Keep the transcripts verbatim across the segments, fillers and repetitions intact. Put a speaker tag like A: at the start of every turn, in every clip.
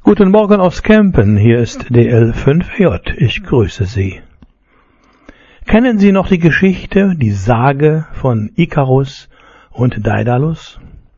A: Guten Morgen aus Kempen, hier ist D L fünf J, ich grüße Sie. Kennen Sie noch die Geschichte, die Sage von Ikarus und Daedalus?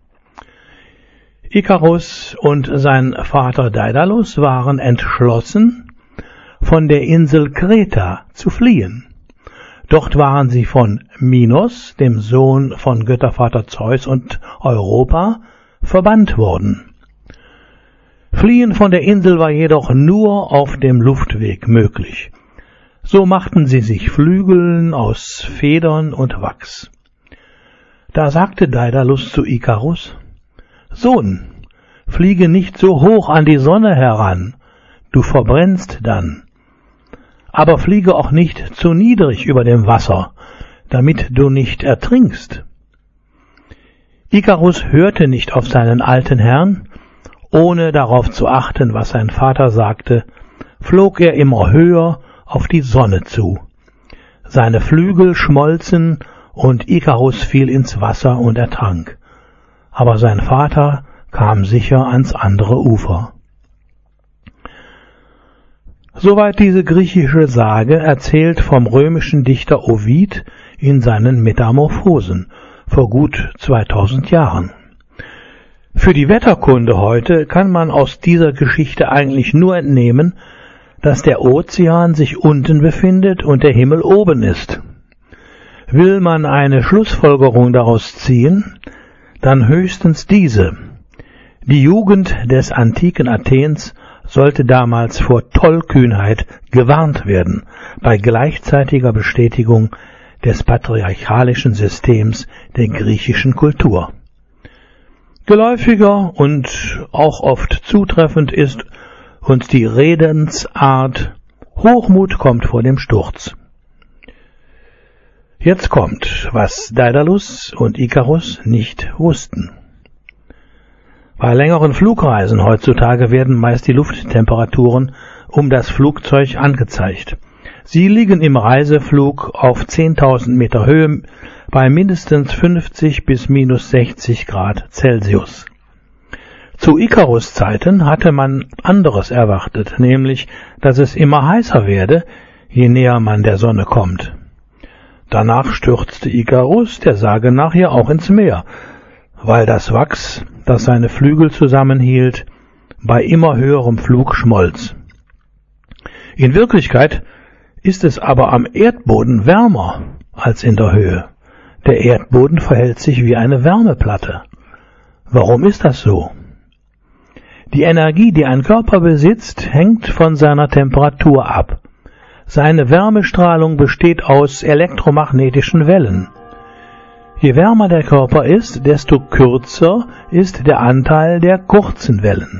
A: Ikarus und sein Vater Daedalus waren entschlossen, von der Insel Kreta zu fliehen. Dort waren sie von Minos, dem Sohn von Göttervater Zeus und Europa, verbannt worden. Fliehen von der Insel war jedoch nur auf dem Luftweg möglich. So machten sie sich Flügeln aus Federn und Wachs. Da sagte Daedalus zu Ikarus: Sohn, fliege nicht so hoch an die Sonne heran, du verbrennst dann. Aber fliege auch nicht zu niedrig über dem Wasser, damit du nicht ertrinkst. Ikarus hörte nicht auf seinen alten Herrn. Ohne darauf zu achten, was sein Vater sagte, flog er immer höher auf die Sonne zu. Seine Flügel schmolzen und Ikarus fiel ins Wasser und ertrank. Aber sein Vater kam sicher ans andere Ufer. Soweit diese griechische Sage, erzählt vom römischen Dichter Ovid in seinen Metamorphosen vor gut zweitausend Jahren. Für die Wetterkunde heute kann man aus dieser Geschichte eigentlich nur entnehmen, dass der Ozean sich unten befindet und der Himmel oben ist. Will man eine Schlussfolgerung daraus ziehen, dann höchstens diese: Die Jugend des antiken Athens sollte damals vor Tollkühnheit gewarnt werden, bei gleichzeitiger Bestätigung des patriarchalischen Systems der griechischen Kultur. Geläufiger und auch oft zutreffend ist uns die Redensart: Hochmut kommt vor dem Sturz. Jetzt kommt, was Daedalus und Ikarus nicht wussten. Bei längeren Flugreisen heutzutage werden meist die Lufttemperaturen um das Flugzeug angezeigt. Sie liegen im Reiseflug auf zehntausend Meter Höhe bei mindestens fünfzig bis minus sechzig Grad Celsius. Zu Ikarus Zeiten hatte man anderes erwartet, nämlich, dass es immer heißer werde, je näher man der Sonne kommt. Danach stürzte Ikarus der Sage nach ja auch ins Meer, weil das Wachs, das seine Flügel zusammenhielt, bei immer höherem Flug schmolz. In Wirklichkeit ist es aber am Erdboden wärmer als in der Höhe. Der Erdboden verhält sich wie eine Wärmeplatte. Warum ist das so? Die Energie, die ein Körper besitzt, hängt von seiner Temperatur ab. Seine Wärmestrahlung besteht aus elektromagnetischen Wellen. Je wärmer der Körper ist, desto kürzer ist der Anteil der kurzen Wellen.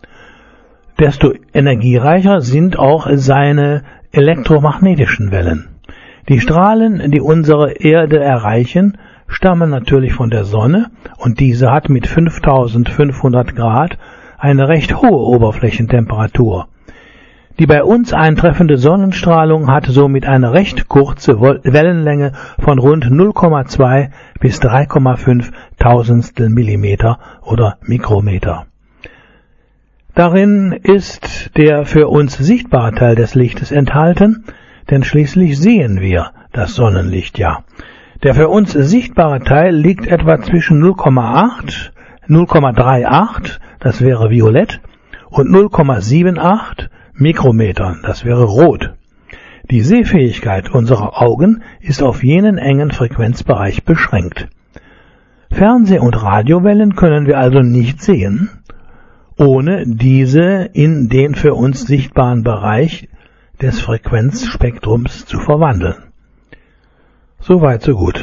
A: Desto energiereicher sind auch seine elektromagnetischen Wellen. Die Strahlen, die unsere Erde erreichen, stammen natürlich von der Sonne, und diese hat mit fünftausendfünfhundert Grad eine recht hohe Oberflächentemperatur. Die bei uns eintreffende Sonnenstrahlung hat somit eine recht kurze Wellenlänge von rund null Komma zwei bis drei Komma fünf Tausendstel Millimeter oder Mikrometer. Darin ist der für uns sichtbare Teil des Lichtes enthalten, denn schließlich sehen wir das Sonnenlicht ja. Der für uns sichtbare Teil liegt etwa zwischen null Komma acht, null Komma achtunddreißig, das wäre violett, und null Komma achtundsiebzig Mikrometern, das wäre rot. Die Sehfähigkeit unserer Augen ist auf jenen engen Frequenzbereich beschränkt. Fernseh- und Radiowellen können wir also nicht sehen, ohne diese in den für uns sichtbaren Bereich des Frequenzspektrums zu verwandeln. Soweit, so gut.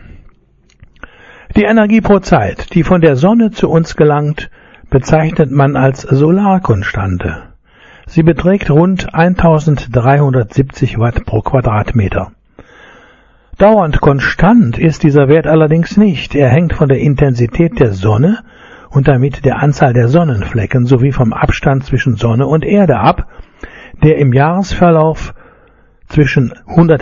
A: Die Energie pro Zeit, die von der Sonne zu uns gelangt, bezeichnet man als Solarkonstante. Sie beträgt rund eintausenddreihundertsiebzig Watt pro Quadratmeter. Dauernd konstant ist dieser Wert allerdings nicht. Er hängt von der Intensität der Sonne und damit der Anzahl der Sonnenflecken sowie vom Abstand zwischen Sonne und Erde ab, der im Jahresverlauf zwischen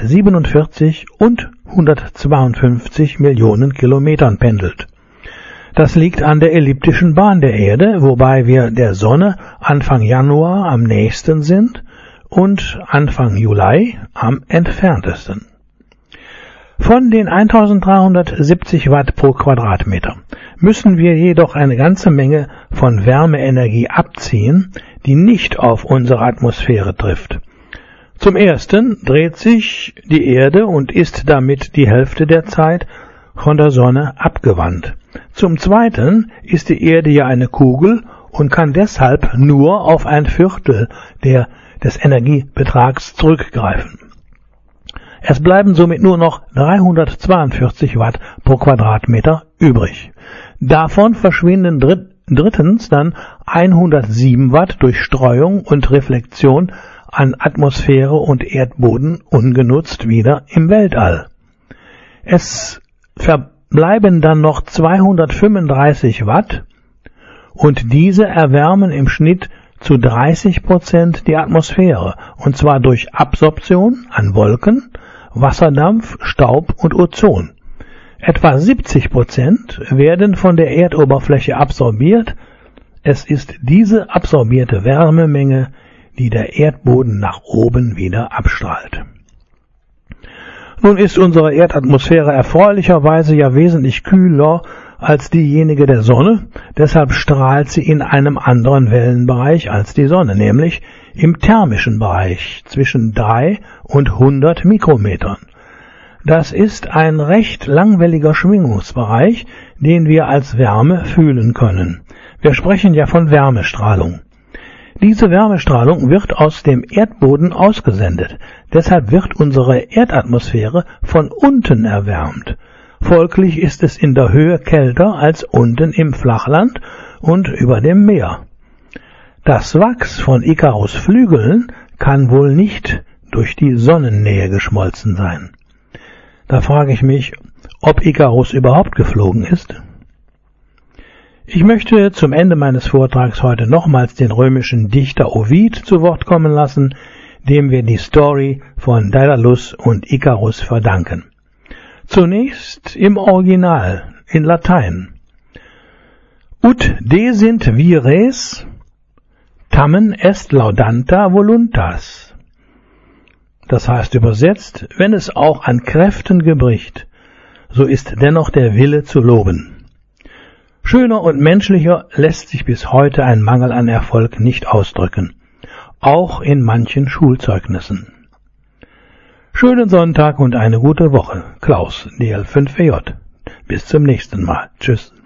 A: hundertsiebenundvierzig und hundertzweiundfünfzig Millionen Kilometern pendelt. Das liegt an der elliptischen Bahn der Erde, wobei wir der Sonne Anfang Januar am nächsten sind und Anfang Juli am entferntesten. Von den eintausenddreihundertsiebzig Watt pro Quadratmeter müssen wir jedoch eine ganze Menge von Wärmeenergie abziehen, die nicht auf unsere Atmosphäre trifft. Zum Ersten dreht sich die Erde und ist damit die Hälfte der Zeit von der Sonne abgewandt. Zum Zweiten ist die Erde ja eine Kugel und kann deshalb nur auf ein Viertel der, des Energiebetrags zurückgreifen. Es bleiben somit nur noch dreihundertzweiundvierzig Watt pro Quadratmeter übrig. Davon verschwinden dritt, drittens dann hundertsieben Watt durch Streuung und Reflexion an Atmosphäre und Erdboden ungenutzt wieder im Weltall. Es verbleiben dann noch zweihundertfünfunddreißig Watt und diese erwärmen im Schnitt zu dreißig Prozent die Atmosphäre, und zwar durch Absorption an Wolken, Wasserdampf, Staub und Ozon. Etwa siebzig Prozent werden von der Erdoberfläche absorbiert. Es ist diese absorbierte Wärmemenge, die der Erdboden nach oben wieder abstrahlt. Nun ist unsere Erdatmosphäre erfreulicherweise ja wesentlich kühler als diejenige der Sonne, deshalb strahlt sie in einem anderen Wellenbereich als die Sonne, nämlich im thermischen Bereich zwischen drei und hundert Mikrometern. Das ist ein recht langwelliger Schwingungsbereich, den wir als Wärme fühlen können. Wir sprechen ja von Wärmestrahlung. Diese Wärmestrahlung wird aus dem Erdboden ausgesendet. Deshalb wird unsere Erdatmosphäre von unten erwärmt. Folglich ist es in der Höhe kälter als unten im Flachland und über dem Meer. Das Wachs von Ikarus Flügeln kann wohl nicht durch die Sonnennähe geschmolzen sein. Da frage ich mich, ob Ikarus überhaupt geflogen ist. Ich möchte zum Ende meines Vortrags heute nochmals den römischen Dichter Ovid zu Wort kommen lassen, dem wir die Story von Daedalus und Ikarus verdanken. Zunächst im Original, in Latein. Ut desint vires, tamen est laudanta voluntas. Das heißt übersetzt, wenn es auch an Kräften gebricht, so ist dennoch der Wille zu loben. Schöner und menschlicher lässt sich bis heute ein Mangel an Erfolg nicht ausdrücken, auch in manchen Schulzeugnissen. Schönen Sonntag und eine gute Woche. Klaus, D L fünf W J. Bis zum nächsten Mal. Tschüss.